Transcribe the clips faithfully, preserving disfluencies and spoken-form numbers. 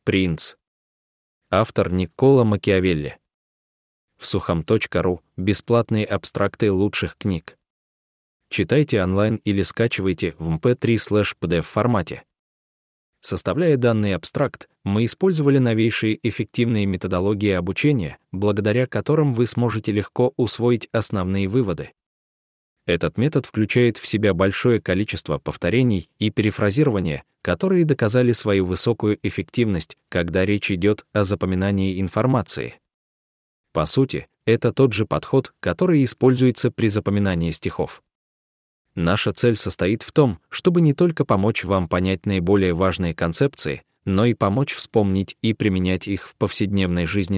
Принц. Автор Никколо Макиавелли. В сухом точка ру бесплатные абстракты лучших книг. Читайте онлайн или скачивайте в эм пэ три слэш пи ди эф формате. Составляя данный абстракт, мы использовали новейшие эффективные методологии обучения, благодаря которым вы сможете легко усвоить основные выводы. Этот метод включает в себя большое количество повторений и перефразирования, которые доказали свою высокую эффективность, когда речь идет о запоминании информации. По сути, это тот же подход, который используется при запоминании стихов. Наша цель состоит в том, чтобы не только помочь вам понять наиболее важные концепции, но и помочь вспомнить и применять их в повседневной жизни.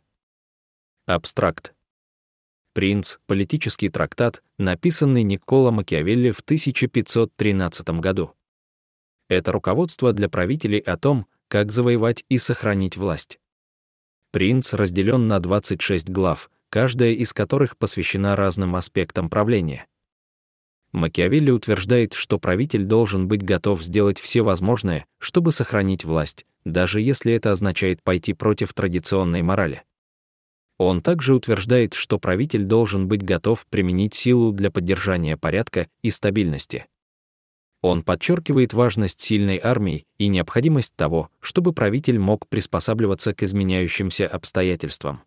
Абстракт. «Принц» — политический трактат, написанный Никколо Макиавелли в тысяча пятьсот тринадцатом году. Это руководство для правителей о том, как завоевать и сохранить власть. «Принц» разделен на двадцать шесть глав, каждая из которых посвящена разным аспектам правления. Макиавелли утверждает, что правитель должен быть готов сделать все возможное, чтобы сохранить власть, даже если это означает пойти против традиционной морали. Он также утверждает, что правитель должен быть готов применить силу для поддержания порядка и стабильности. Он подчеркивает важность сильной армии и необходимость того, чтобы правитель мог приспосабливаться к изменяющимся обстоятельствам.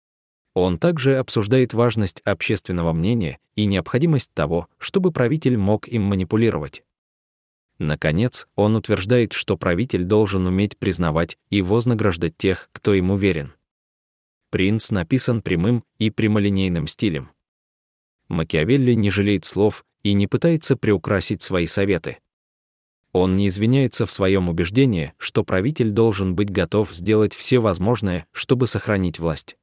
Он также обсуждает важность общественного мнения и необходимость того, чтобы правитель мог им манипулировать. Наконец, он утверждает, что правитель должен уметь признавать и вознаграждать тех, кто ему верен. «Принц» написан прямым и прямолинейным стилем. Макиавелли не жалеет слов и не пытается приукрасить свои советы. Он не извиняется в своем убеждении, что правитель должен быть готов сделать все возможное, чтобы сохранить власть.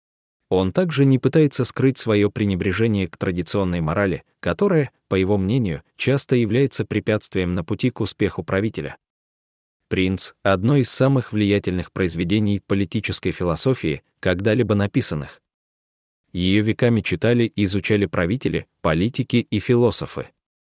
Он также не пытается скрыть свое пренебрежение к традиционной морали, которая, по его мнению, часто является препятствием на пути к успеху правителя. «Принц» — одно из самых влиятельных произведений политической философии, когда-либо написанных. Ее веками читали и изучали правители, политики и философы.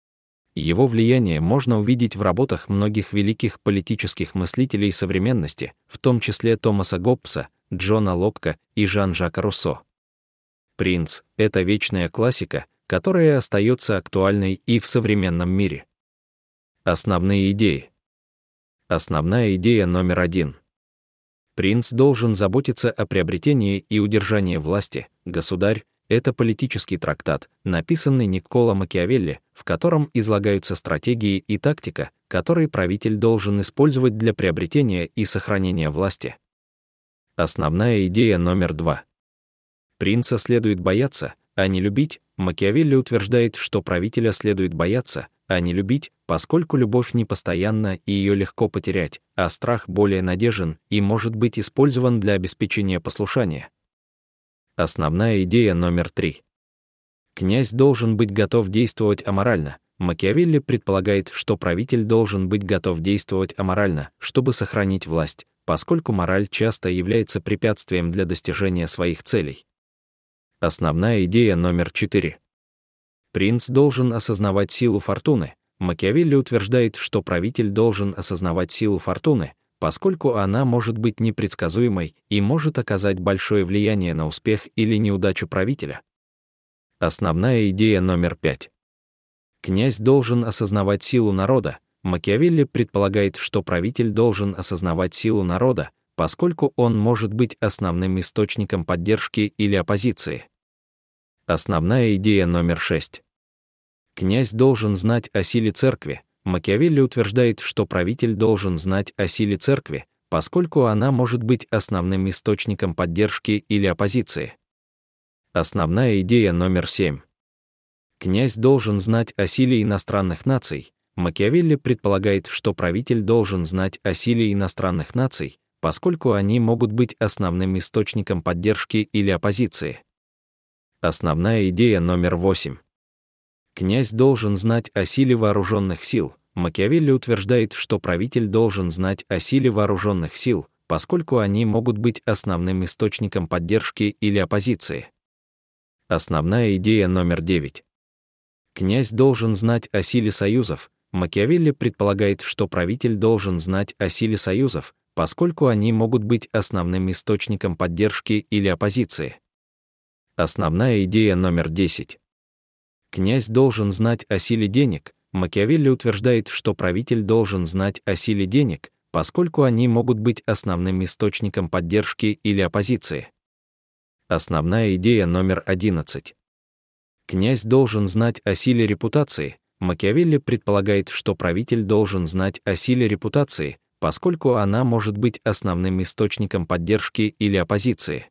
Его влияние можно увидеть в работах многих великих политических мыслителей современности, в том числе Томаса Гоббса, Джона Локка и Жан-Жака Руссо. «Принц» — это вечная классика, которая остается актуальной и в современном мире. Основные идеи. Основная идея номер один. Принц должен заботиться о приобретении и удержании власти. «Государь» — это политический трактат, написанный Никколо Макиавелли, в котором излагаются стратегии и тактика, которые правитель должен использовать для приобретения и сохранения власти. Основная идея номер два. Принца следует бояться, а не любить. Макиавелли утверждает, что правителя следует бояться, а не любить, поскольку любовь непостоянна и ее легко потерять, а страх более надежен и может быть использован для обеспечения послушания. Основная идея номер три. Князь должен быть готов действовать аморально. Макиавелли предполагает, что правитель должен быть готов действовать аморально, чтобы сохранить власть, поскольку мораль часто является препятствием для достижения своих целей. Основная идея номер четыре. Принц должен осознавать силу фортуны. Макиавелли утверждает, что правитель должен осознавать силу фортуны, поскольку она может быть непредсказуемой и может оказать большое влияние на успех или неудачу правителя. Основная идея номер пять. Князь должен осознавать силу народа. Макиавелли предполагает, что правитель должен осознавать силу народа, поскольку он может быть основным источником поддержки или оппозиции. Основная идея номер шесть. Князь должен знать о силе церкви. Макиавелли утверждает, что правитель должен знать о силе церкви, поскольку она может быть основным источником поддержки или оппозиции. Основная идея номер семь. Князь должен знать о силе иностранных наций. Макиавелли предполагает, что правитель должен знать о силе иностранных наций, поскольку они могут быть основным источником поддержки или оппозиции. Основная идея номер восемь. Князь должен знать о силе вооруженных сил. Макиавелли утверждает, что правитель должен знать о силе вооруженных сил, поскольку они могут быть основным источником поддержки или оппозиции. Основная идея номер девять. Князь должен знать о силе союзов. Макиавелли предполагает, что правитель должен знать о силе союзов, поскольку они могут быть основным источником поддержки или оппозиции. Основная идея номер десять. Князь должен знать о силе денег. Макиавелли утверждает, что правитель должен знать о силе денег, поскольку они могут быть основным источником поддержки или оппозиции. Основная идея номер одиннадцать. Князь должен знать о силе репутации. Макиавелли предполагает, что правитель должен знать о силе репутации, поскольку она может быть основным источником поддержки или оппозиции.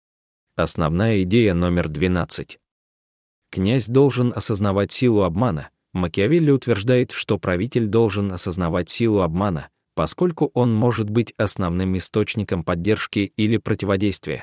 Основная идея номер двенадцать. Князь должен осознавать силу обмана. Макиавелли утверждает, что правитель должен осознавать силу обмана, поскольку он может быть основным источником поддержки или противодействия.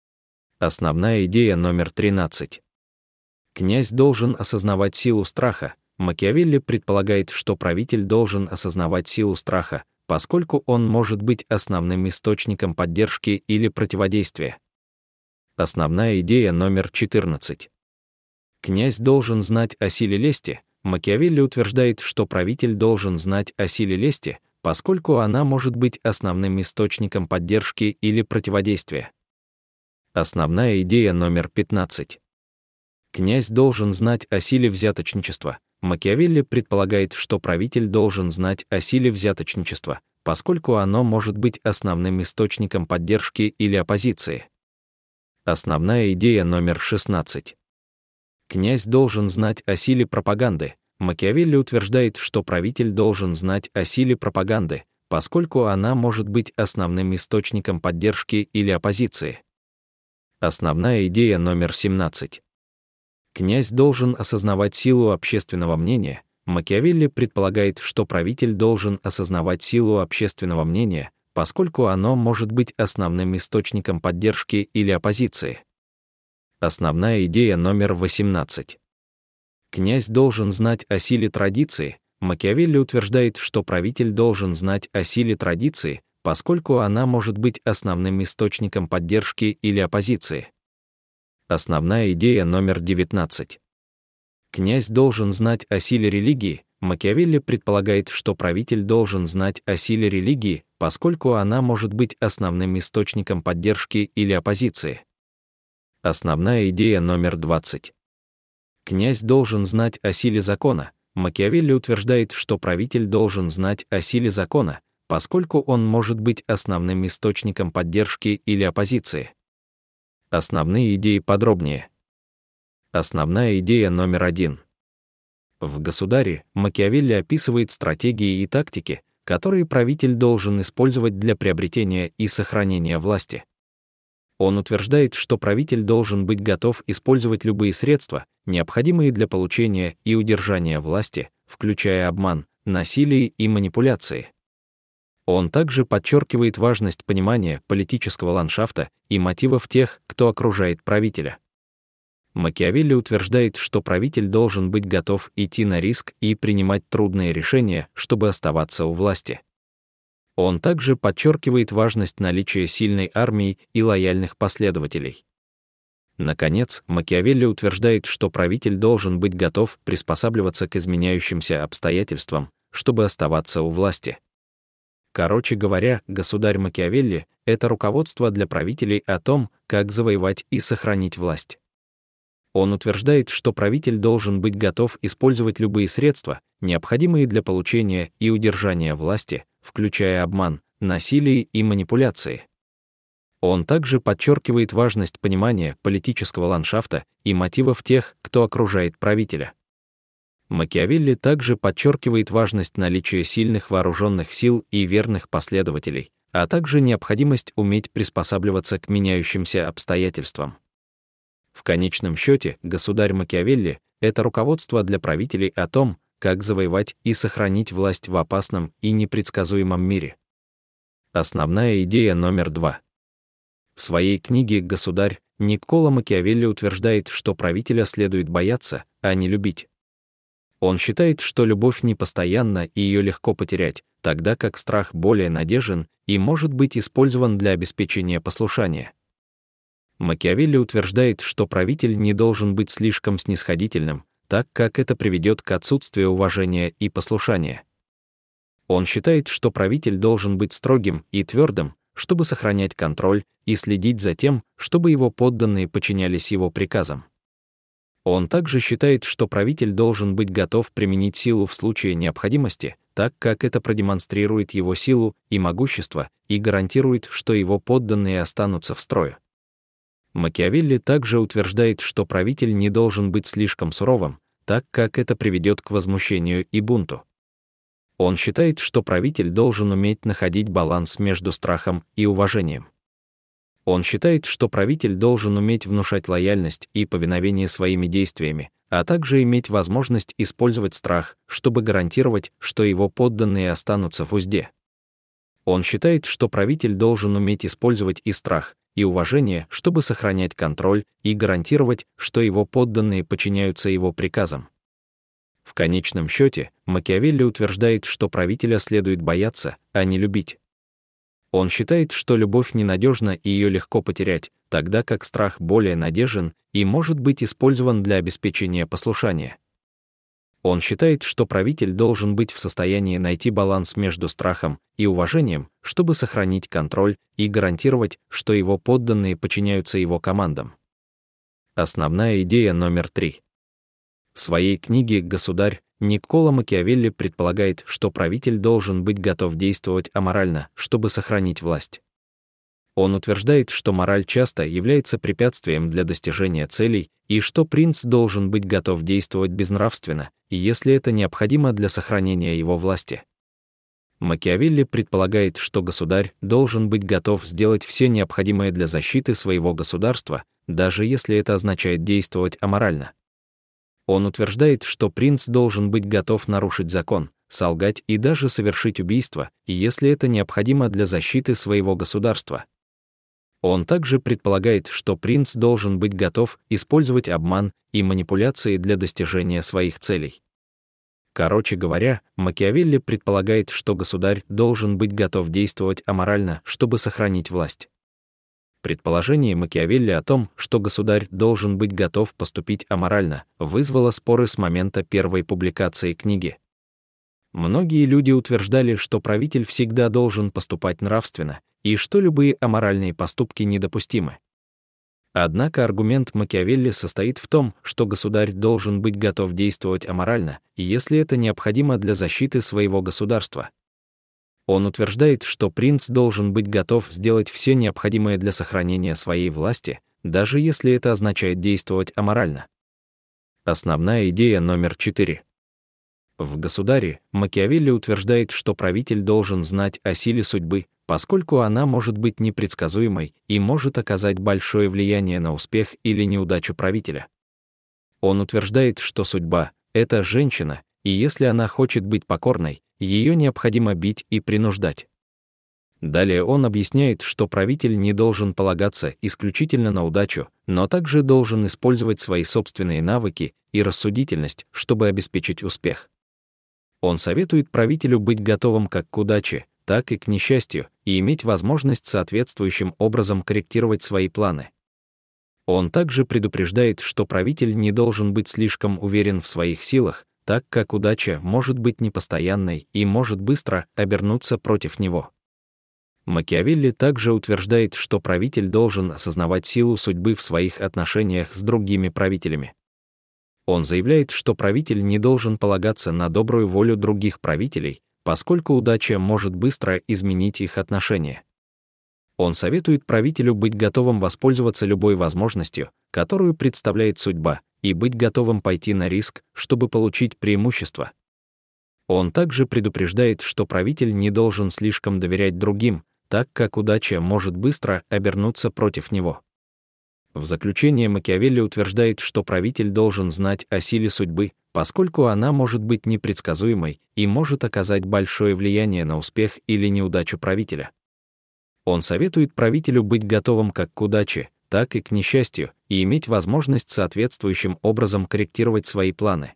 Основная идея номер тринадцать. Князь должен осознавать силу страха. Макиавелли предполагает, что правитель должен осознавать силу страха, поскольку он может быть основным источником поддержки или противодействия. Основная идея номер четырнадцать. Князь должен знать о силе лести. Макиавелли утверждает, что правитель должен знать о силе лести, поскольку она может быть основным источником поддержки или противодействия. Основная идея номер пятнадцать. Князь должен знать о силе взяточничества. Макиавелли предполагает, что правитель должен знать о силе взяточничества, поскольку оно может быть основным источником поддержки или оппозиции. Основная идея номер шестнадцать. Князь должен знать о силе пропаганды. Макиавелли утверждает, что правитель должен знать о силе пропаганды, поскольку она может быть основным источником поддержки или оппозиции. Основная идея номер семнадцать. Князь должен осознавать силу общественного мнения. Макиавелли предполагает, что правитель должен осознавать силу общественного мнения, поскольку оно может быть основным источником поддержки или оппозиции. Основная идея номер восемнадцать. Князь должен знать о силе традиции. Макиавелли утверждает, что правитель должен знать о силе традиции, поскольку она может быть основным источником поддержки или оппозиции. Основная идея номер девятнадцать. Князь должен знать о силе религии. Макиавелли предполагает, что правитель должен знать о силе религии, поскольку она может быть основным источником поддержки или оппозиции. Основная идея номер двадцать. Князь должен знать о силе закона. Макиавелли утверждает, что правитель должен знать о силе закона, поскольку он может быть основным источником поддержки или оппозиции. Основные идеи подробнее. Основная идея номер один. В «Государе» Макиавелли описывает стратегии и тактики, которые правитель должен использовать для приобретения и сохранения власти. Он утверждает, что правитель должен быть готов использовать любые средства, необходимые для получения и удержания власти, включая обман, насилие и манипуляции. Он также подчеркивает важность понимания политического ландшафта и мотивов тех, кто окружает правителя. Макиавелли утверждает, что правитель должен быть готов идти на риск и принимать трудные решения, чтобы оставаться у власти. Он также подчеркивает важность наличия сильной армии и лояльных последователей. Наконец, Макиавелли утверждает, что правитель должен быть готов приспосабливаться к изменяющимся обстоятельствам, чтобы оставаться у власти. Короче говоря, «Государь» Макиавелли — это руководство для правителей о том, как завоевать и сохранить власть. Он утверждает, что правитель должен быть готов использовать любые средства, необходимые для получения и удержания власти, включая обман, насилие и манипуляции. Он также подчеркивает важность понимания политического ландшафта и мотивов тех, кто окружает правителя. Макиавелли также подчеркивает важность наличия сильных вооруженных сил и верных последователей, а также необходимость уметь приспосабливаться к меняющимся обстоятельствам. В конечном счете, «Государь» Макиавелли — это руководство для правителей о том, как завоевать и сохранить власть в опасном и непредсказуемом мире. Основная идея номер два. В своей книге «Государь» Никколо Макиавелли утверждает, что правителя следует бояться, а не любить. Он считает, что любовь непостоянна и ее легко потерять, тогда как страх более надежен и может быть использован для обеспечения послушания. Макиавелли утверждает, что правитель не должен быть слишком снисходительным, так как это приведет к отсутствию уважения и послушания. Он считает, что правитель должен быть строгим и твердым, чтобы сохранять контроль и следить за тем, чтобы его подданные подчинялись его приказам. Он также считает, что правитель должен быть готов применить силу в случае необходимости, так как это продемонстрирует его силу и могущество и гарантирует, что его подданные останутся в строю. Макиавелли также утверждает, что правитель не должен быть слишком суровым, так как это приведет к возмущению и бунту. Он считает, что правитель должен уметь находить баланс между страхом и уважением. Он считает, что правитель должен уметь внушать лояльность и повиновение своими действиями, а также иметь возможность использовать страх, чтобы гарантировать, что его подданные останутся в узде. Он считает, что правитель должен уметь использовать и страх, и уважение, чтобы сохранять контроль и гарантировать, что его подданные подчиняются его приказам. В конечном счете, Макиавелли утверждает, что правителя следует бояться, а не любить. Он считает, что любовь ненадежна и ее легко потерять, тогда как страх более надежен и может быть использован для обеспечения послушания. Он считает, что правитель должен быть в состоянии найти баланс между страхом и уважением, чтобы сохранить контроль и гарантировать, что его подданные подчиняются его командам. Основная идея номер три. В своей книге «Государь» Никколо Макиавелли предполагает, что правитель должен быть готов действовать аморально, чтобы сохранить власть. Он утверждает, что мораль часто является препятствием для достижения целей и что принц должен быть готов действовать безнравственно, если это необходимо для сохранения его власти. Макиавелли предполагает, что государь должен быть готов сделать все необходимое для защиты своего государства, даже если это означает действовать аморально. Он утверждает, что принц должен быть готов нарушить закон, солгать и даже совершить убийство, если это необходимо для защиты своего государства. Он также предполагает, что принц должен быть готов использовать обман и манипуляции для достижения своих целей. Короче говоря, Макиавелли предполагает, что государь должен быть готов действовать аморально, чтобы сохранить власть. Предположение Макиавелли о том, что государь должен быть готов поступить аморально, вызвало споры с момента первой публикации книги. Многие люди утверждали, что правитель всегда должен поступать нравственно, и что любые аморальные поступки недопустимы. Однако аргумент Макиавелли состоит в том, что государь должен быть готов действовать аморально, если это необходимо для защиты своего государства. Он утверждает, что принц должен быть готов сделать все необходимое для сохранения своей власти, даже если это означает действовать аморально. Основная идея номер четыре. В «Государе» Макиавелли утверждает, что правитель должен знать о силе судьбы, поскольку она может быть непредсказуемой и может оказать большое влияние на успех или неудачу правителя. Он утверждает, что судьба — это женщина, и если она хочет быть покорной, ее необходимо бить и принуждать. Далее он объясняет, что правитель не должен полагаться исключительно на удачу, но также должен использовать свои собственные навыки и рассудительность, чтобы обеспечить успех. Он советует правителю быть готовым как к удаче, так и к несчастью, и иметь возможность соответствующим образом корректировать свои планы. Он также предупреждает, что правитель не должен быть слишком уверен в своих силах, так как удача может быть непостоянной и может быстро обернуться против него. Макиавелли также утверждает, что правитель должен осознавать силу судьбы в своих отношениях с другими правителями. Он заявляет, что правитель не должен полагаться на добрую волю других правителей, поскольку удача может быстро изменить их отношения. Он советует правителю быть готовым воспользоваться любой возможностью, которую представляет судьба, и быть готовым пойти на риск, чтобы получить преимущество. Он также предупреждает, что правитель не должен слишком доверять другим, так как удача может быстро обернуться против него. В заключение Макиавелли утверждает, что правитель должен знать о силе судьбы, поскольку она может быть непредсказуемой и может оказать большое влияние на успех или неудачу правителя. Он советует правителю быть готовым как к удаче, так и к несчастью, и иметь возможность соответствующим образом корректировать свои планы.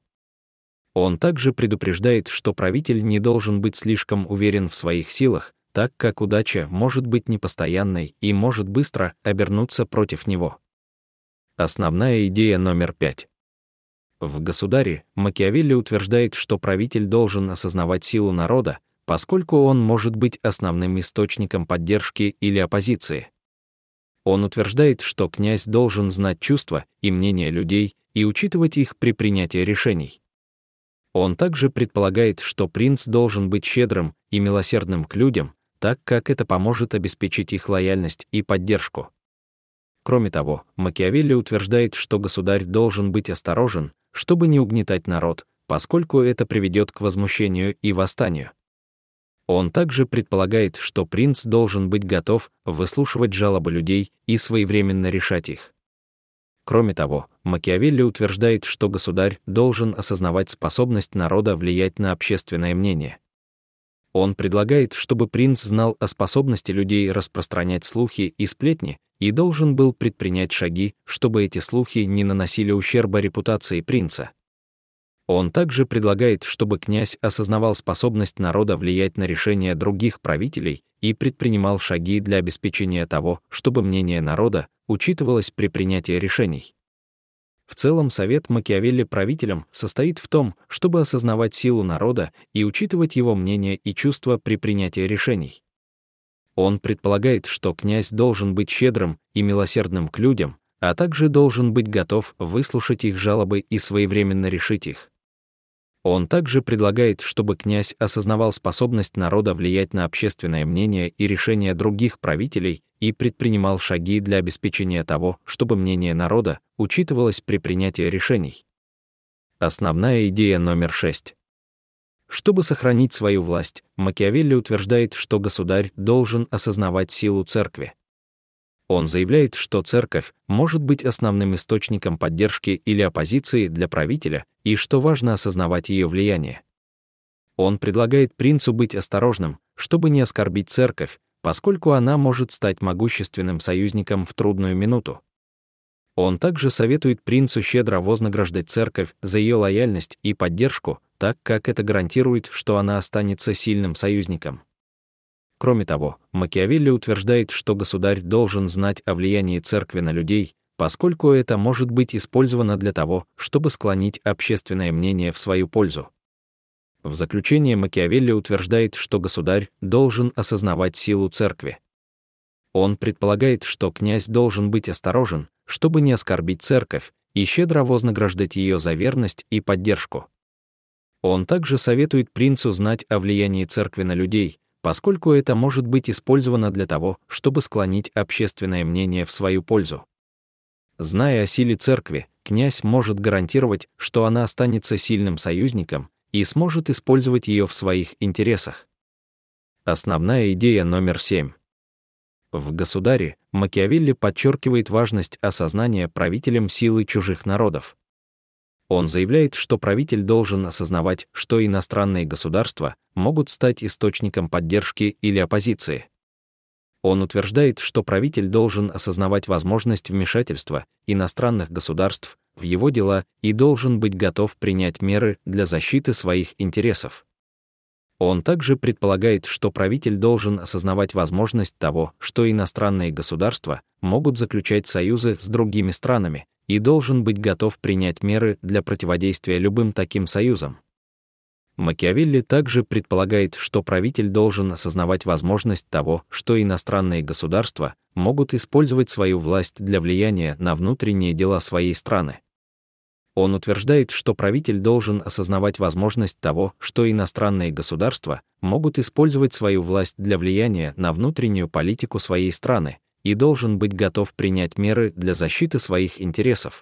Он также предупреждает, что правитель не должен быть слишком уверен в своих силах, так как удача может быть непостоянной и может быстро обернуться против него. Основная идея номер пять. В «Государе» Макиавелли утверждает, что правитель должен осознавать силу народа, поскольку он может быть основным источником поддержки или оппозиции. Он утверждает, что князь должен знать чувства и мнения людей и учитывать их при принятии решений. Он также предполагает, что принц должен быть щедрым и милосердным к людям, так как это поможет обеспечить их лояльность и поддержку. Кроме того, Макиавелли утверждает, что государь должен быть осторожен, чтобы не угнетать народ, поскольку это приведет к возмущению и восстанию. Он также предполагает, что принц должен быть готов выслушивать жалобы людей и своевременно решать их. Кроме того, Макиавелли утверждает, что государь должен осознавать способность народа влиять на общественное мнение. Он предлагает, чтобы принц знал о способности людей распространять слухи и сплетни и должен был предпринять шаги, чтобы эти слухи не наносили ущерба репутации принца. Он также предлагает, чтобы князь осознавал способность народа влиять на решения других правителей и предпринимал шаги для обеспечения того, чтобы мнение народа учитывалось при принятии решений. В целом, совет Макиавелли правителям состоит в том, чтобы осознавать силу народа и учитывать его мнение и чувства при принятии решений. Он предполагает, что князь должен быть щедрым и милосердным к людям, а также должен быть готов выслушать их жалобы и своевременно решить их. Он также предлагает, чтобы князь осознавал способность народа влиять на общественное мнение и решения других правителей и предпринимал шаги для обеспечения того, чтобы мнение народа учитывалось при принятии решений. Основная идея номер шесть. Чтобы сохранить свою власть, Макиавелли утверждает, что государь должен осознавать силу церкви. Он заявляет, что церковь может быть основным источником поддержки или оппозиции для правителя и что важно осознавать ее влияние. Он предлагает принцу быть осторожным, чтобы не оскорбить церковь, поскольку она может стать могущественным союзником в трудную минуту. Он также советует принцу щедро вознаграждать церковь за ее лояльность и поддержку, так как это гарантирует, что она останется сильным союзником. Кроме того, Макиавелли утверждает, что государь должен знать о влиянии церкви на людей, поскольку это может быть использовано для того, чтобы склонить общественное мнение в свою пользу. В заключение Макиавелли утверждает, что государь должен осознавать силу церкви. Он предполагает, что князь должен быть осторожен, чтобы не оскорбить церковь, и щедро вознаграждать ее за верность и поддержку. Он также советует принцу знать о влиянии церкви на людей, поскольку это может быть использовано для того, чтобы склонить общественное мнение в свою пользу. Зная о силе церкви, князь может гарантировать, что она останется сильным союзником и сможет использовать ее в своих интересах. Основная идея номер семь. В «Государе» Макиавелли подчеркивает важность осознания правителем силы чужих народов. Он заявляет, что правитель должен осознавать, что иностранные государства могут стать источником поддержки или оппозиции. Он утверждает, что правитель должен осознавать возможность вмешательства иностранных государств в его дела и должен быть готов принять меры для защиты своих интересов. Он также предполагает, что правитель должен осознавать возможность того, что иностранные государства могут заключать союзы с другими странами, и должен быть готов принять меры для противодействия любым таким союзам. Макиавелли также предполагает, что правитель должен осознавать возможность того, что иностранные государства могут использовать свою власть для влияния на внутренние дела своей страны. Он утверждает, что правитель должен осознавать возможность того, что иностранные государства могут использовать свою власть для влияния на внутреннюю политику своей страны, и должен быть готов принять меры для защиты своих интересов.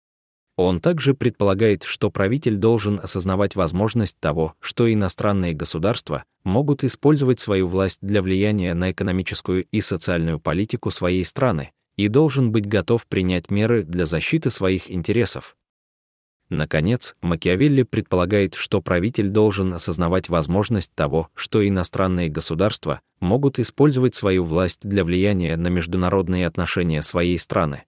Он также предполагает, что правитель должен осознавать возможность того, что иностранные государства могут использовать свою власть для влияния на экономическую и социальную политику своей страны, и должен быть готов принять меры для защиты своих интересов. Наконец, Макиавелли предполагает, что правитель должен осознавать возможность того, что иностранные государства могут использовать свою власть для влияния на международные отношения своей страны.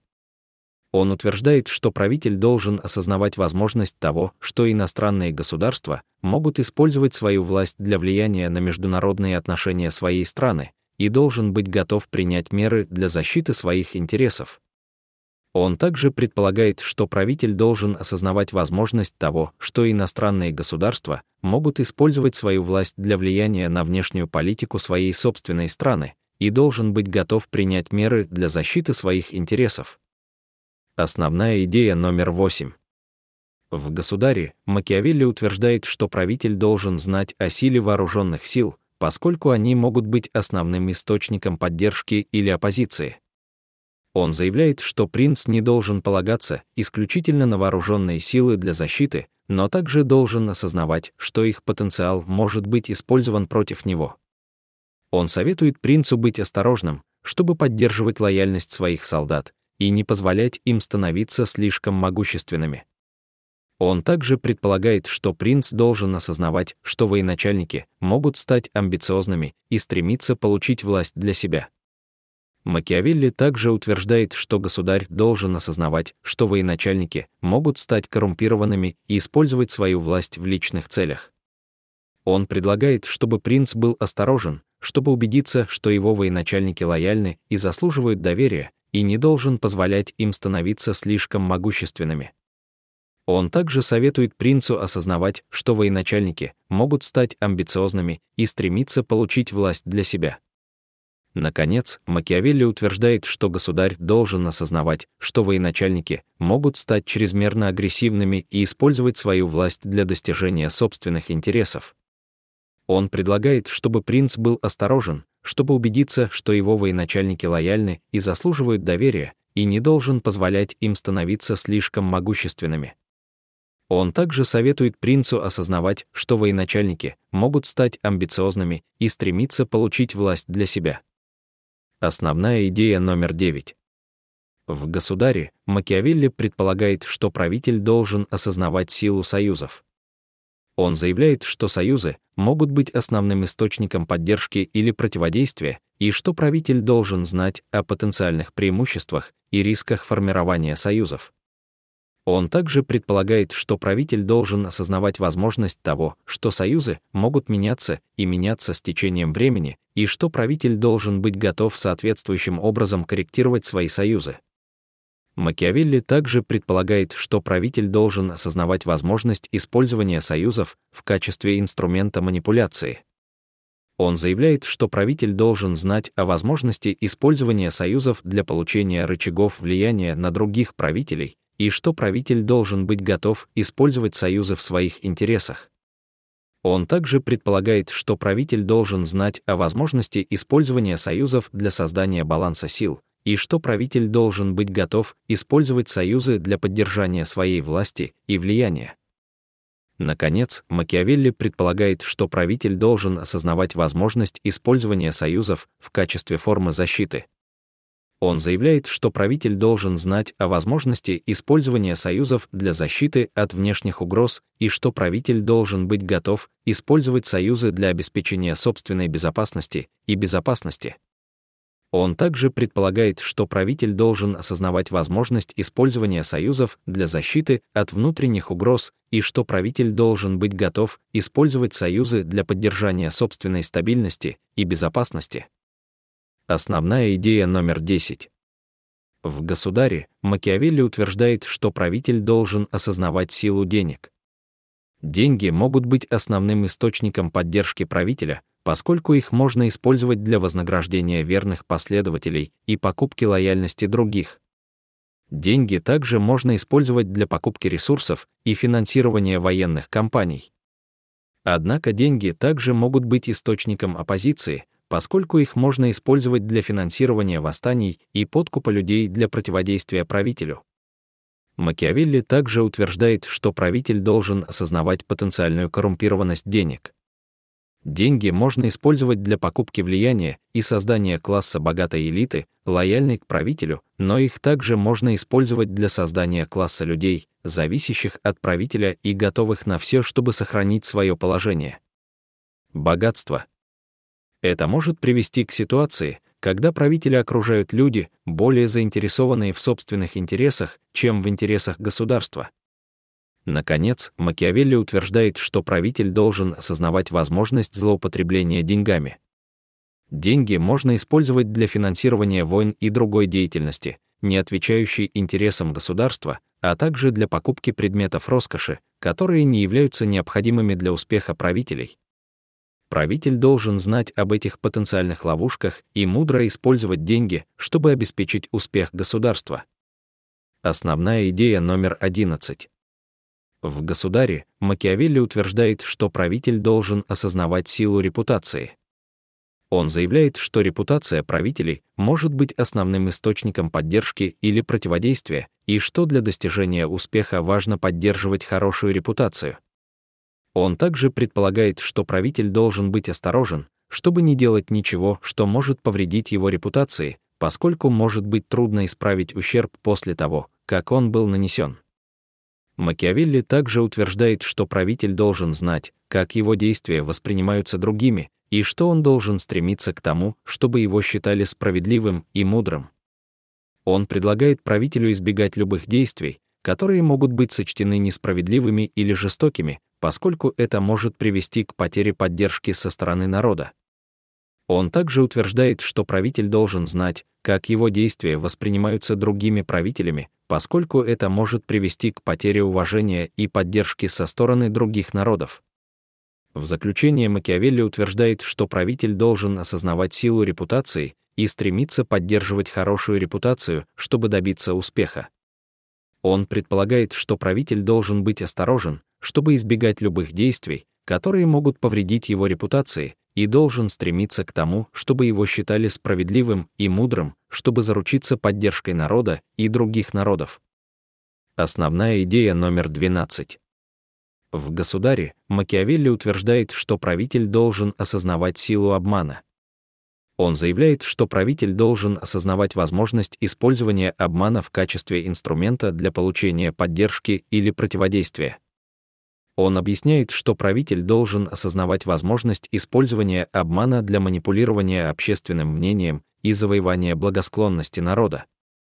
Он утверждает, что правитель должен осознавать возможность того, что иностранные государства могут использовать свою власть для влияния на международные отношения своей страны и должен быть готов принять меры для защиты своих интересов. Он также предполагает, что правитель должен осознавать возможность того, что иностранные государства могут использовать свою власть для влияния на внешнюю политику своей собственной страны и должен быть готов принять меры для защиты своих интересов. Основная идея номер восемь. В «Государе» Макиавелли утверждает, что правитель должен знать о силе вооруженных сил, поскольку они могут быть основным источником поддержки или оппозиции. Он заявляет, что принц не должен полагаться исключительно на вооруженные силы для защиты, но также должен осознавать, что их потенциал может быть использован против него. Он советует принцу быть осторожным, чтобы поддерживать лояльность своих солдат и не позволять им становиться слишком могущественными. Он также предполагает, что принц должен осознавать, что военачальники могут стать амбициозными и стремиться получить власть для себя. Макиавелли также утверждает, что государь должен осознавать, что военачальники могут стать коррумпированными и использовать свою власть в личных целях. Он предлагает, чтобы принц был осторожен, чтобы убедиться, что его военачальники лояльны и заслуживают доверия, и не должен позволять им становиться слишком могущественными. Он также советует принцу осознавать, что военачальники могут стать амбициозными и стремиться получить власть для себя. Наконец, Макиавелли утверждает, что государь должен осознавать, что военачальники могут стать чрезмерно агрессивными и использовать свою власть для достижения собственных интересов. Он предлагает, чтобы принц был осторожен, чтобы убедиться, что его военачальники лояльны и заслуживают доверия, и не должен позволять им становиться слишком могущественными. Он также советует принцу осознавать, что военачальники могут стать амбициозными и стремиться получить власть для себя. Основная идея номер девять. В «Государе» Макиавелли предполагает, что правитель должен осознавать силу союзов. Он заявляет, что союзы могут быть основным источником поддержки или противодействия, и что правитель должен знать о потенциальных преимуществах и рисках формирования союзов. Он также предполагает, что правитель должен осознавать возможность того, что союзы могут меняться и меняться с течением времени, и что правитель должен быть готов соответствующим образом корректировать свои союзы. Макиавелли также предполагает, что правитель должен осознавать возможность использования союзов в качестве инструмента манипуляции. Он заявляет, что правитель должен знать о возможности использования союзов для получения рычагов влияния на других правителей, и что правитель должен быть готов использовать союзы в своих интересах. Он также предполагает, что правитель должен знать о возможности использования союзов для создания баланса сил, и что правитель должен быть готов использовать союзы для поддержания своей власти и влияния. Наконец, Макиавелли предполагает, что правитель должен осознавать возможность использования союзов в качестве формы защиты. Он заявляет, что правитель должен знать о возможности использования союзов для защиты от внешних угроз и что правитель должен быть готов использовать союзы для обеспечения собственной безопасности и безопасности. Он также предполагает, что правитель должен осознавать возможность использования союзов для защиты от внутренних угроз и что правитель должен быть готов использовать союзы для поддержания собственной стабильности и безопасности. Основная идея номер десять. В «Государе» Макиавелли утверждает, что правитель должен осознавать силу денег. Деньги могут быть основным источником поддержки правителя, поскольку их можно использовать для вознаграждения верных последователей и покупки лояльности других. Деньги также можно использовать для покупки ресурсов и финансирования военных кампаний. Однако деньги также могут быть источником оппозиции, поскольку их можно использовать для финансирования восстаний и подкупа людей для противодействия правителю. Макиавелли также утверждает, что правитель должен осознавать потенциальную коррумпированность денег. Деньги можно использовать для покупки влияния и создания класса богатой элиты, лояльной к правителю, но их также можно использовать для создания класса людей, зависящих от правителя и готовых на все, чтобы сохранить свое положение. Богатство. Это может привести к ситуации, когда правителя окружают люди, более заинтересованные в собственных интересах, чем в интересах государства. Наконец, Макиавелли утверждает, что правитель должен осознавать возможность злоупотребления деньгами. Деньги можно использовать для финансирования войн и другой деятельности, не отвечающий интересам государства, а также для покупки предметов роскоши, которые не являются необходимыми для успеха правителей. Правитель должен знать об этих потенциальных ловушках и мудро использовать деньги, чтобы обеспечить успех государства. Основная идея номер одиннадцать. В «Государе» Макиавелли утверждает, что правитель должен осознавать силу репутации. Он заявляет, что репутация правителей может быть основным источником поддержки или противодействия, и что для достижения успеха важно поддерживать хорошую репутацию. Он также предполагает, что правитель должен быть осторожен, чтобы не делать ничего, что может повредить его репутации, поскольку может быть трудно исправить ущерб после того, как он был нанесен. Макиавелли также утверждает, что правитель должен знать, как его действия воспринимаются другими, и что он должен стремиться к тому, чтобы его считали справедливым и мудрым. Он предлагает правителю избегать любых действий, которые могут быть сочтены несправедливыми или жестокими, поскольку это может привести к потере поддержки со стороны народа. Он также утверждает, что правитель должен знать, как его действия воспринимаются другими правителями, поскольку это может привести к потере уважения и поддержки со стороны других народов. В заключение Макиавелли утверждает, что правитель должен осознавать силу репутации и стремиться поддерживать хорошую репутацию, чтобы добиться успеха. Он предполагает, что правитель должен быть осторожен, чтобы избегать любых действий, которые могут повредить его репутации, и должен стремиться к тому, чтобы его считали справедливым и мудрым, чтобы заручиться поддержкой народа и других народов. Основная идея номер двенадцать. В «Государе» Макиавелли утверждает, что правитель должен осознавать силу обмана. Он заявляет, что правитель должен осознавать возможность использования обмана в качестве инструмента для получения поддержки или противодействия. Он объясняет, что правитель должен осознавать возможность использования обмана для манипулирования общественным мнением и завоевания благосклонности народа.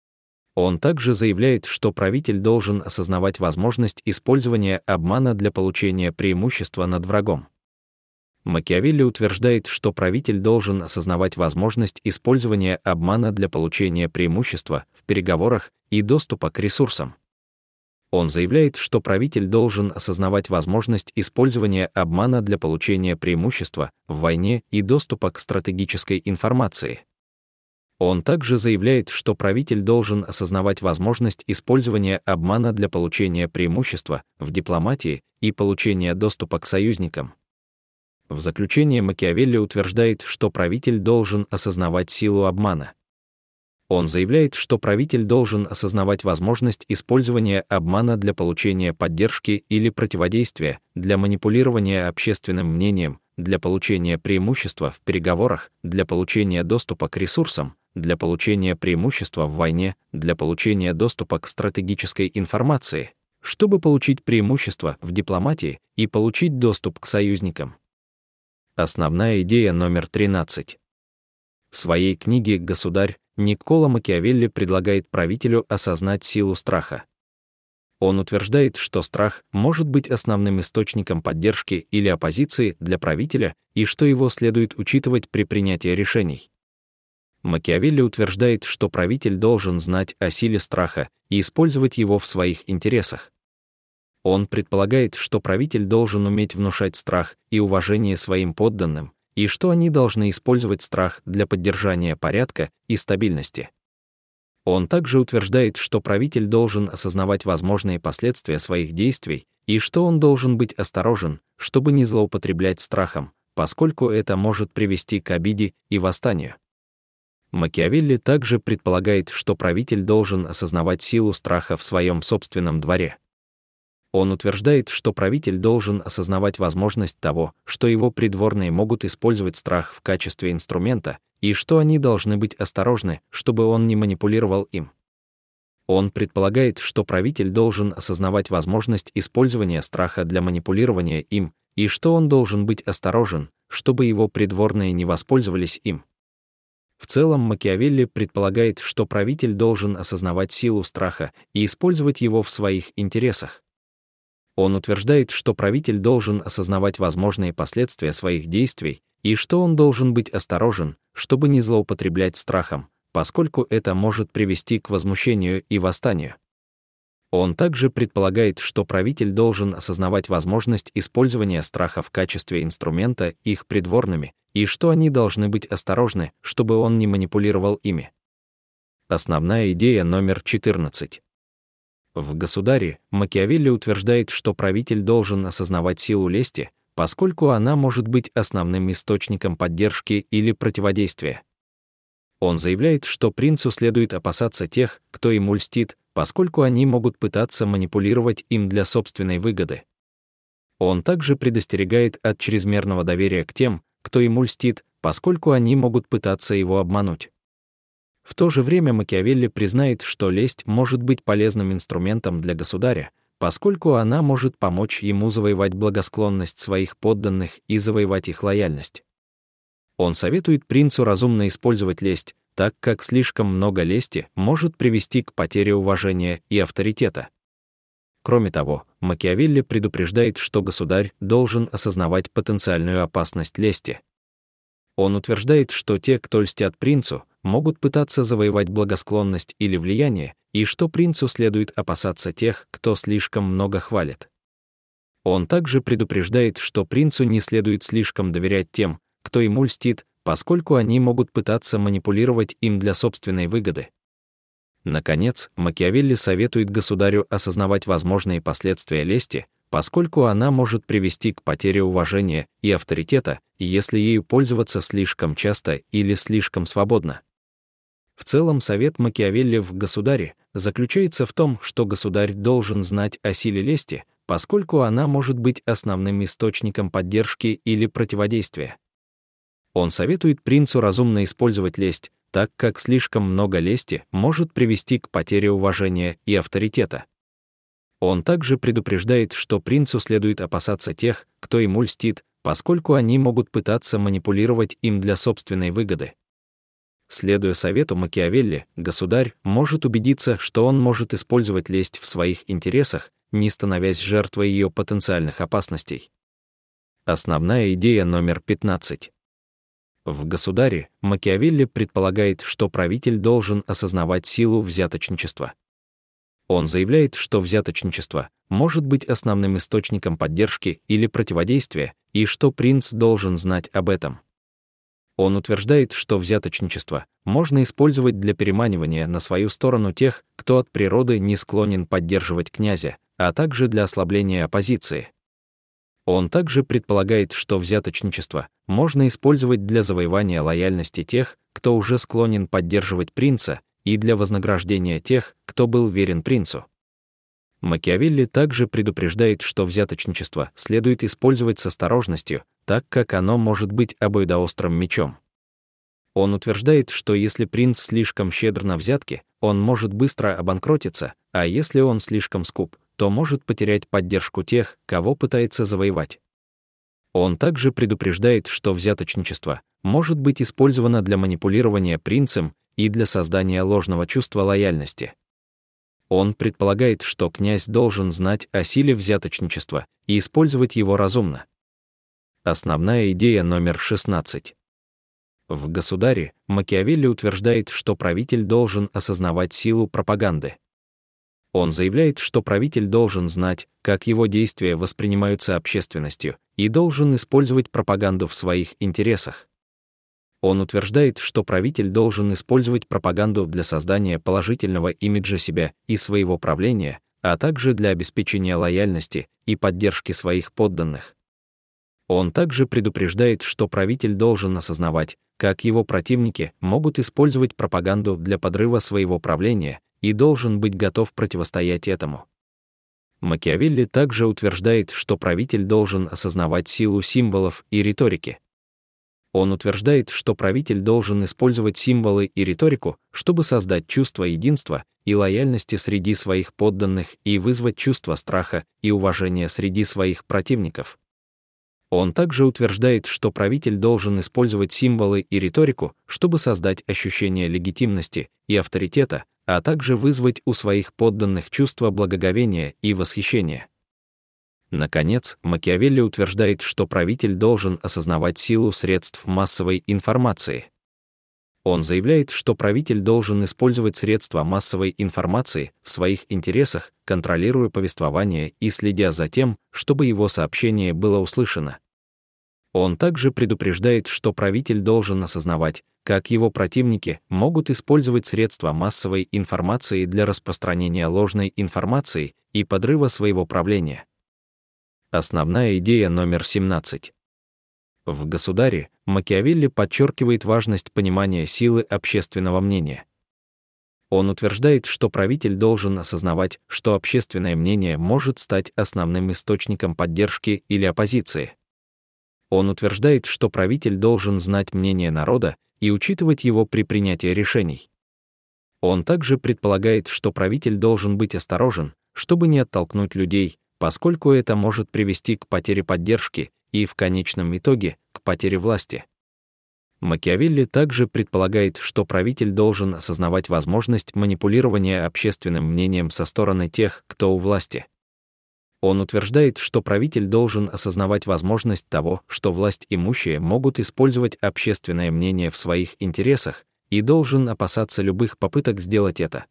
Он также заявляет, что правитель должен осознавать возможность использования обмана для получения преимущества над врагом. Макиавелли утверждает, что правитель должен осознавать возможность использования обмана для получения преимущества в переговорах и доступа к ресурсам. Он заявляет, что правитель должен осознавать возможность использования обмана для получения преимущества в войне и доступа к стратегической информации. Он также заявляет, что правитель должен осознавать возможность использования обмана для получения преимущества в дипломатии и получения доступа к союзникам. В заключение Макиавелли утверждает, что правитель должен осознавать силу обмана. Он заявляет, что правитель должен осознавать возможность использования обмана для получения поддержки или противодействия, для манипулирования общественным мнением, для получения преимущества в переговорах, для получения доступа к ресурсам, для получения преимущества в войне, для получения доступа к стратегической информации, чтобы получить преимущество в дипломатии и получить доступ к союзникам. Основная идея номер тринадцать. В своей книге «Государь» Никколо Макиавелли предлагает правителю осознать силу страха. Он утверждает, что страх может быть основным источником поддержки или оппозиции для правителя и что его следует учитывать при принятии решений. Макиавелли утверждает, что правитель должен знать о силе страха и использовать его в своих интересах. Он предполагает, что правитель должен уметь внушать страх и уважение своим подданным, и что они должны использовать страх для поддержания порядка и стабильности. Он также утверждает, что правитель должен осознавать возможные последствия своих действий и что он должен быть осторожен, чтобы не злоупотреблять страхом, поскольку это может привести к обиде и восстанию. Макиавелли также предполагает, что правитель должен осознавать силу страха в своем собственном дворе. Он утверждает, что правитель должен осознавать возможность того, что его придворные могут использовать страх в качестве инструмента, и что они должны быть осторожны, чтобы он не манипулировал им. Он предполагает, что правитель должен осознавать возможность использования страха для манипулирования им, и что он должен быть осторожен, чтобы его придворные не воспользовались им. В целом Макиавелли предполагает, что правитель должен осознавать силу страха и использовать его в своих интересах. Он утверждает, что правитель должен осознавать возможные последствия своих действий и что он должен быть осторожен, чтобы не злоупотреблять страхом, поскольку это может привести к возмущению и восстанию. Он также предполагает, что правитель должен осознавать возможность использования страха в качестве инструмента их придворными, и что они должны быть осторожны, чтобы он не манипулировал ими. Основная идея номер четырнадцать. В «Государе» Макиавелли утверждает, что правитель должен осознавать силу лести, поскольку она может быть основным источником поддержки или противодействия. Он заявляет, что принцу следует опасаться тех, кто ему льстит, поскольку они могут пытаться манипулировать им для собственной выгоды. Он также предостерегает от чрезмерного доверия к тем, кто ему льстит, поскольку они могут пытаться его обмануть. В то же время Макиавелли признает, что лесть может быть полезным инструментом для государя, поскольку она может помочь ему завоевать благосклонность своих подданных и завоевать их лояльность. Он советует принцу разумно использовать лесть, так как слишком много лести может привести к потере уважения и авторитета. Кроме того, Макиавелли предупреждает, что государь должен осознавать потенциальную опасность лести. Он утверждает, что те, кто льстят принцу, могут пытаться завоевать благосклонность или влияние, и что принцу следует опасаться тех, кто слишком много хвалит. Он также предупреждает, что принцу не следует слишком доверять тем, кто ему льстит, поскольку они могут пытаться манипулировать им для собственной выгоды. Наконец, Макиавелли советует государю осознавать возможные последствия лести, поскольку она может привести к потере уважения и авторитета, если ею пользоваться слишком часто или слишком свободно. В целом, совет Макиавелли в «Государе» заключается в том, что государь должен знать о силе лести, поскольку она может быть основным источником поддержки или противодействия. Он советует принцу разумно использовать лесть, так как слишком много лести может привести к потере уважения и авторитета. Он также предупреждает, что принцу следует опасаться тех, кто ему льстит, поскольку они могут пытаться манипулировать им для собственной выгоды. Следуя совету Макиавелли, государь может убедиться, что он может использовать лесть в своих интересах, не становясь жертвой ее потенциальных опасностей. Основная идея номер пятнадцать. В «Государе» Макиавелли предполагает, что правитель должен осознавать силу взяточничества. Он заявляет, что взяточничество может быть основным источником поддержки или противодействия, и что принц должен знать об этом. Он утверждает, что взяточничество можно использовать для переманивания на свою сторону тех, кто от природы не склонен поддерживать князя, а также для ослабления оппозиции. Он также предполагает, что взяточничество можно использовать для завоевания лояльности тех, кто уже склонен поддерживать принца, и для вознаграждения тех, кто был верен принцу. Макиавелли также предупреждает, что взяточничество следует использовать с осторожностью, так как оно может быть обоюдоострым мечом. Он утверждает, что если принц слишком щедр на взятки, он может быстро обанкротиться, а если он слишком скуп, то может потерять поддержку тех, кого пытается завоевать. Он также предупреждает, что взяточничество может быть использовано для манипулирования принцем и для создания ложного чувства лояльности. Он предполагает, что князь должен знать о силе взяточничества и использовать его разумно. Основная идея номер шестнадцать. В «Государе» Макиавелли утверждает, что правитель должен осознавать силу пропаганды. Он заявляет, что правитель должен знать, как его действия воспринимаются общественностью, и должен использовать пропаганду в своих интересах. Он утверждает, что правитель должен использовать пропаганду для создания положительного имиджа себя и своего правления, а также для обеспечения лояльности и поддержки своих подданных. Он также предупреждает, что правитель должен осознавать, как его противники могут использовать пропаганду для подрыва своего правления, и должен быть готов противостоять этому. Макиавелли также утверждает, что правитель должен осознавать силу символов и риторики. Он утверждает, что правитель должен использовать символы и риторику, чтобы создать чувство единства и лояльности среди своих подданных и вызвать чувство страха и уважения среди своих противников. Он также утверждает, что правитель должен использовать символы и риторику, чтобы создать ощущение легитимности и авторитета, а также вызвать у своих подданных чувство благоговения и восхищения. Наконец, Макиавелли утверждает, что правитель должен осознавать силу средств массовой информации. Он заявляет, что правитель должен использовать средства массовой информации в своих интересах, контролируя повествование и следя за тем, чтобы его сообщение было услышано. Он также предупреждает, что правитель должен осознавать, как его противники могут использовать средства массовой информации для распространения ложной информации и подрыва своего правления. Основная идея номер семнадцать. В «Государе» Макиавелли подчеркивает важность понимания силы общественного мнения. Он утверждает, что правитель должен осознавать, что общественное мнение может стать основным источником поддержки или оппозиции. Он утверждает, что правитель должен знать мнение народа и учитывать его при принятии решений. Он также предполагает, что правитель должен быть осторожен, чтобы не оттолкнуть людей, поскольку это может привести к потере поддержки и, в конечном итоге, к потере власти. Макиавелли также предполагает, что правитель должен осознавать возможность манипулирования общественным мнением со стороны тех, кто у власти. Он утверждает, что правитель должен осознавать возможность того, что власть имущие могут использовать общественное мнение в своих интересах, и должен опасаться любых попыток сделать это.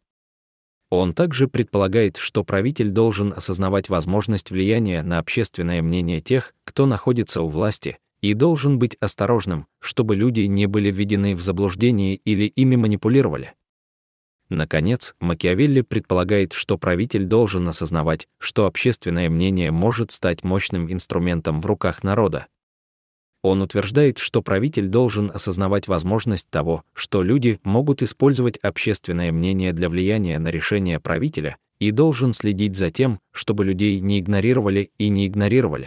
Он также предполагает, что правитель должен осознавать возможность влияния на общественное мнение тех, кто находится у власти, и должен быть осторожным, чтобы люди не были введены в заблуждение или ими манипулировали. Наконец, Макиавелли предполагает, что правитель должен осознавать, что общественное мнение может стать мощным инструментом в руках народа. Он утверждает, что правитель должен осознавать возможность того, что люди могут использовать общественное мнение для влияния на решения правителя, и должен следить за тем, чтобы людей не игнорировали и не игнорировали.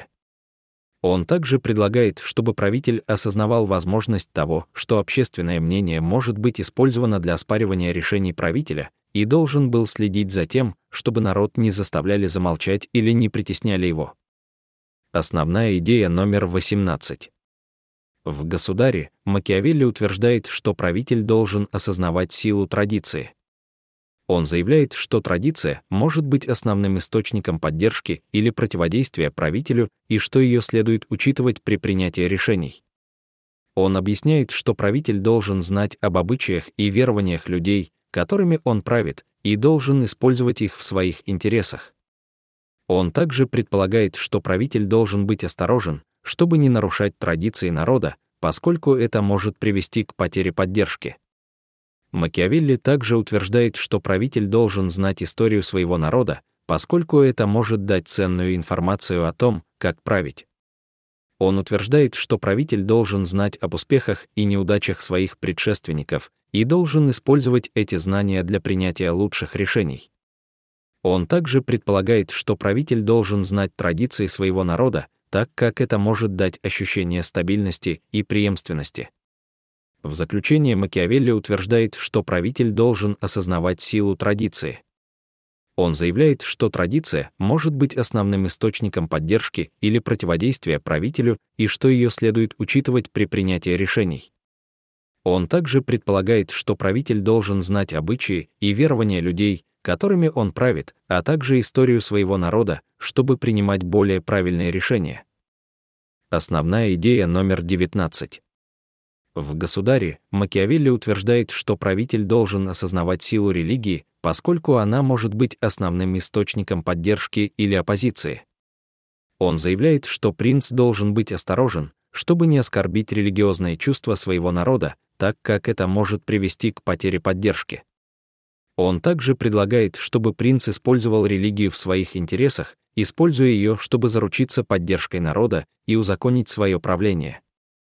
Он также предлагает, чтобы правитель осознавал возможность того, что общественное мнение может быть использовано для оспаривания решений правителя, и должен был следить за тем, чтобы народ не заставляли замолчать или не притесняли его. Основная идея номер восемнадцать. В «Государе» Макиавелли утверждает, что правитель должен осознавать силу традиции. Он заявляет, что традиция может быть основным источником поддержки или противодействия правителю и что ее следует учитывать при принятии решений. Он объясняет, что правитель должен знать об обычаях и верованиях людей, которыми он правит, и должен использовать их в своих интересах. Он также предполагает, что правитель должен быть осторожен, чтобы не нарушать традиции народа, поскольку это может привести к потере поддержки. Макиавелли также утверждает, что правитель должен знать историю своего народа, поскольку это может дать ценную информацию о том, как править. Он утверждает, что правитель должен знать об успехах и неудачах своих предшественников и должен использовать эти знания для принятия лучших решений. Он также предполагает, что правитель должен знать традиции своего народа, так как это может дать ощущение стабильности и преемственности. В заключение Макиавелли утверждает, что правитель должен осознавать силу традиции. Он заявляет, что традиция может быть основным источником поддержки или противодействия правителю и что ее следует учитывать при принятии решений. Он также предполагает, что правитель должен знать обычаи и верования людей, которыми он правит, а также историю своего народа, чтобы принимать более правильные решения. Основная идея номер девятнадцать. В «Государе» Макиавелли утверждает, что правитель должен осознавать силу религии, поскольку она может быть основным источником поддержки или оппозиции. Он заявляет, что принц должен быть осторожен, чтобы не оскорбить религиозные чувства своего народа, так как это может привести к потере поддержки. Он также предлагает, чтобы принц использовал религию в своих интересах, используя ее, чтобы заручиться поддержкой народа и узаконить свое правление.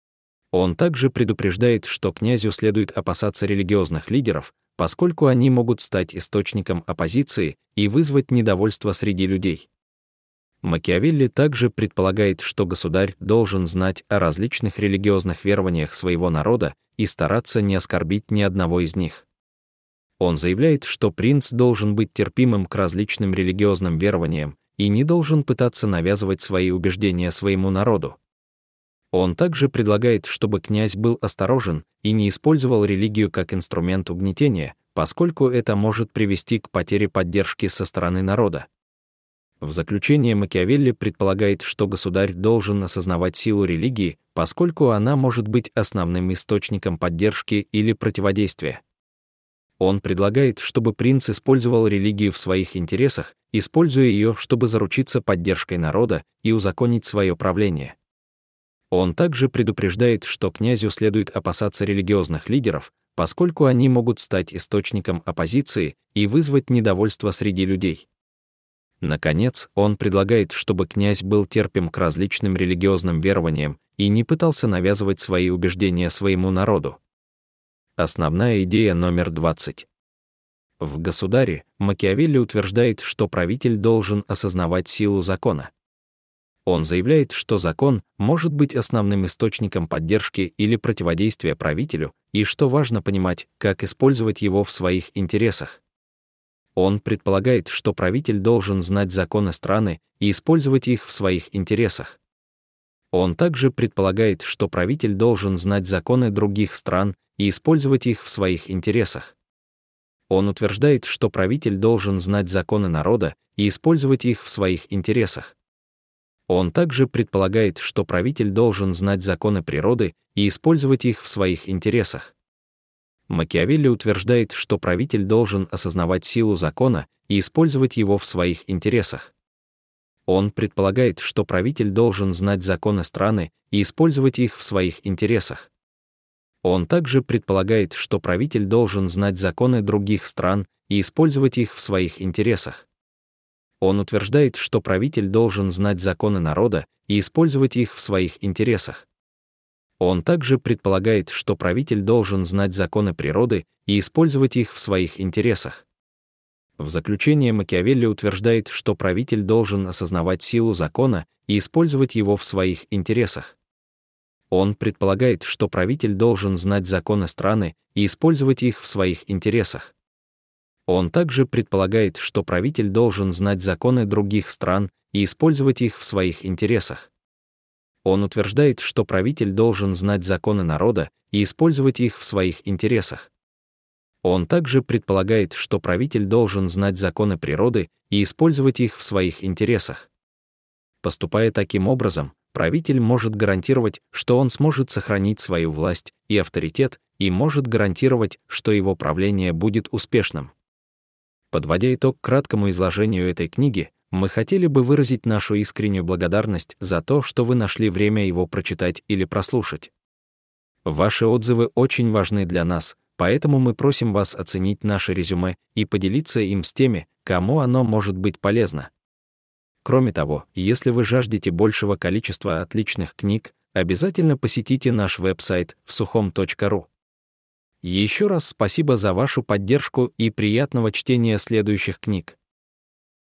Он также предупреждает, что князю следует опасаться религиозных лидеров, поскольку они могут стать источником оппозиции и вызвать недовольство среди людей. Макиавелли также предполагает, что государь должен знать о различных религиозных верованиях своего народа и стараться не оскорбить ни одного из них. Он заявляет, что принц должен быть терпимым к различным религиозным верованиям и не должен пытаться навязывать свои убеждения своему народу. Он также предлагает, чтобы князь был осторожен и не использовал религию как инструмент угнетения, поскольку это может привести к потере поддержки со стороны народа. В заключение Макиавелли предполагает, что государь должен осознавать силу религии, поскольку она может быть основным источником поддержки или противодействия. Он предлагает, чтобы принц использовал религию в своих интересах, используя ее, чтобы заручиться поддержкой народа и узаконить свое правление. Он также предупреждает, что князю следует опасаться религиозных лидеров, поскольку они могут стать источником оппозиции и вызвать недовольство среди людей. Наконец, он предлагает, чтобы князь был терпим к различным религиозным верованиям и не пытался навязывать свои убеждения своему народу. Основная идея номер двадцать. В «Государе» Макиавелли утверждает, что правитель должен осознавать силу закона. Он заявляет, что закон может быть основным источником поддержки или противодействия правителю, и что важно понимать, как использовать его в своих интересах. Он предполагает, что правитель должен знать законы страны и использовать их в своих интересах. Он также предполагает, что правитель должен знать законы других стран и использовать их в своих интересах. Он утверждает, что правитель должен знать законы народа и использовать их в своих интересах. Он также предполагает, что правитель должен знать законы природы и использовать их в своих интересах. Макиавелли утверждает, что правитель должен осознавать силу закона и использовать его в своих интересах. Он предполагает, что правитель должен знать законы страны и использовать их в своих интересах. Он также предполагает, что правитель должен знать законы других стран и использовать их в своих интересах. Он утверждает, что правитель должен знать законы народа и использовать их в своих интересах. Он также предполагает, что правитель должен знать законы природы и использовать их в своих интересах. В заключение Макиавелли утверждает, что правитель должен осознавать силу закона и использовать его в своих интересах. Он предполагает, что правитель должен знать законы страны и использовать их в своих интересах. Он также предполагает, что правитель должен знать законы других стран и использовать их в своих интересах. Он утверждает, что правитель должен знать законы народа и использовать их в своих интересах. Он также предполагает, что правитель должен знать законы природы и использовать их в своих интересах. Поступая таким образом, правитель может гарантировать, что он сможет сохранить свою власть и авторитет, и может гарантировать, что его правление будет успешным. Подводя итог краткому изложению этой книги, мы хотели бы выразить нашу искреннюю благодарность за то, что вы нашли время его прочитать или прослушать. Ваши отзывы очень важны для нас, поэтому мы просим вас оценить наше резюме и поделиться им с теми, кому оно может быть полезно. Кроме того, если вы жаждете большего количества отличных книг, обязательно посетите наш веб-сайт всухом точка ру. Еще раз спасибо за вашу поддержку и приятного чтения следующих книг.